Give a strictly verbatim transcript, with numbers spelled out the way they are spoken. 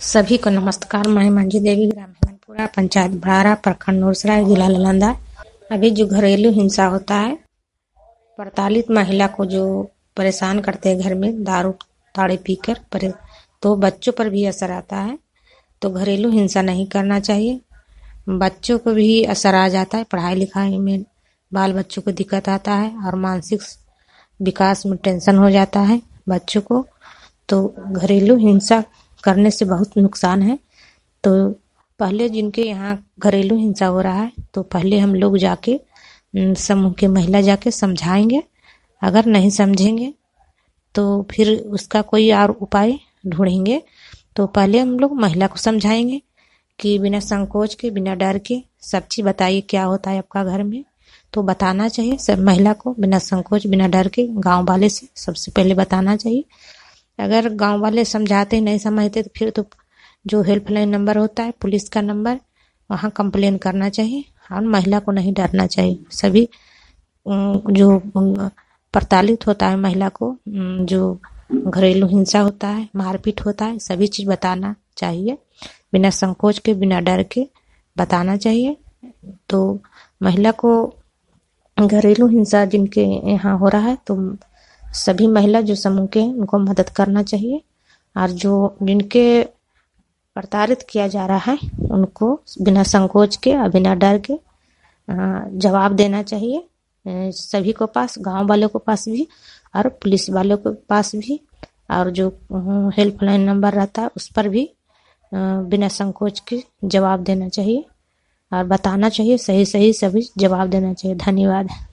सभी को नमस्कार। मैं मंजू देवी, ग्राम हेमंतपुरा, पंचायत बड़ारा, प्रखंड नूरसराय, जिला नालंदा। अभी जो घरेलू हिंसा होता है, प्रताड़ित महिला को जो परेशान करते हैं घर में दारू ताड़ी पीकर, परे तो बच्चों पर भी असर आता है। तो घरेलू हिंसा नहीं करना चाहिए। बच्चों को भी असर आ जाता है, पढ़ाई लिखाई में बाल बच्चों को दिक्कत आता है और मानसिक विकास में टेंशन हो जाता है बच्चों को। तो घरेलू हिंसा करने से बहुत नुकसान है। तो पहले जिनके यहाँ घरेलू हिंसा हो रहा है, तो पहले हम लोग जाके समूह के महिला जाके समझाएंगे। अगर नहीं समझेंगे तो फिर उसका कोई और उपाय ढूंढेंगे। तो पहले हम लोग महिला को समझाएंगे कि बिना संकोच के, बिना डर के सब चीज बताइए क्या होता है आपका घर में। तो बताना चाहिए सब महिला को, बिना संकोच, बिना डर के। गांव वाले से सबसे पहले बताना चाहिए। अगर गांव वाले समझाते नहीं समझते तो फिर तो जो हेल्पलाइन नंबर होता है, पुलिस का नंबर, वहाँ कंप्लेन करना चाहिए। और महिला को नहीं डरना चाहिए। सभी जो प्रताड़ित होता है महिला को, जो घरेलू हिंसा होता है, मारपीट होता है, सभी चीज बताना चाहिए। बिना संकोच के, बिना डर के बताना चाहिए। तो महिला को घरेलू हिंसा जिनके यहाँ हो रहा है, तो सभी महिला जो समूह के उनको मदद करना चाहिए। और जो जिनके प्रताड़ित किया जा रहा है, उनको बिना संकोच के और बिना डर के जवाब देना चाहिए। सभी को पास, गांव वालों को पास भी और पुलिस वालों के पास भी, और जो हेल्पलाइन नंबर रहता है उस पर भी बिना संकोच के जवाब देना चाहिए और बताना चाहिए। सही सही सभी जवाब देना चाहिए। धन्यवाद।